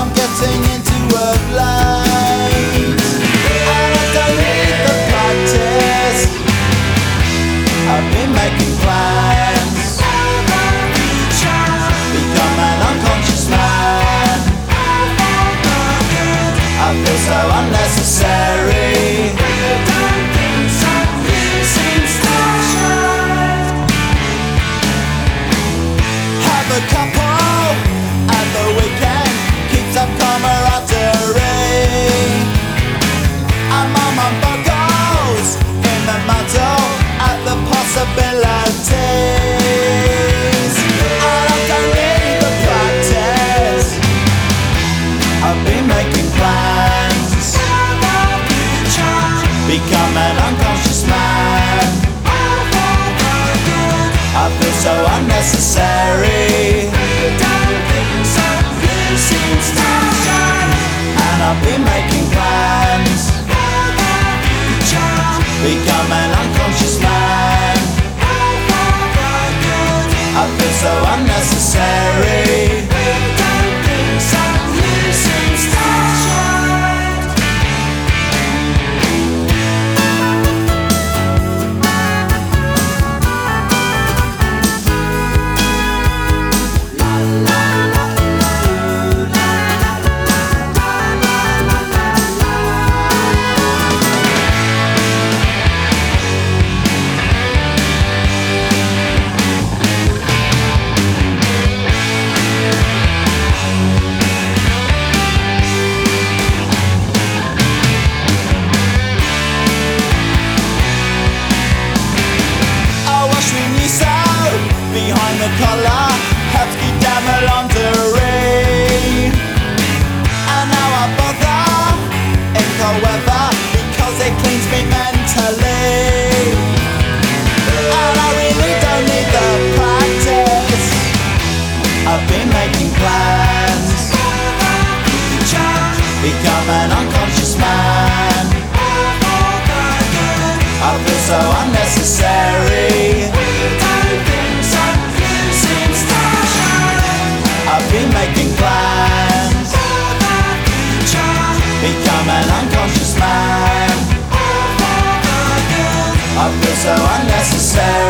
I'm getting into work late, and I don't need the practice. I've been making plans, become an unconscious man. I feel so unnecessary. Have a couple at the weekend, keeps up camaraderie. And my mum buggles in the muddle at the possibilities. And I don't need the practice. I've been making plans, become an unconscious man. I feel so unnecessary, and I've been making plans, become an unconscious man. I feel so unnecessary. Behind the collar, hefty damn lingerie. And now I bother in cold weather because it cleans me mentally. And I really don't need the practice. I've been making plans, become an unconscious man. I feel so unnecessary. I've been making plans, become an unconscious man. I feel so unnecessary.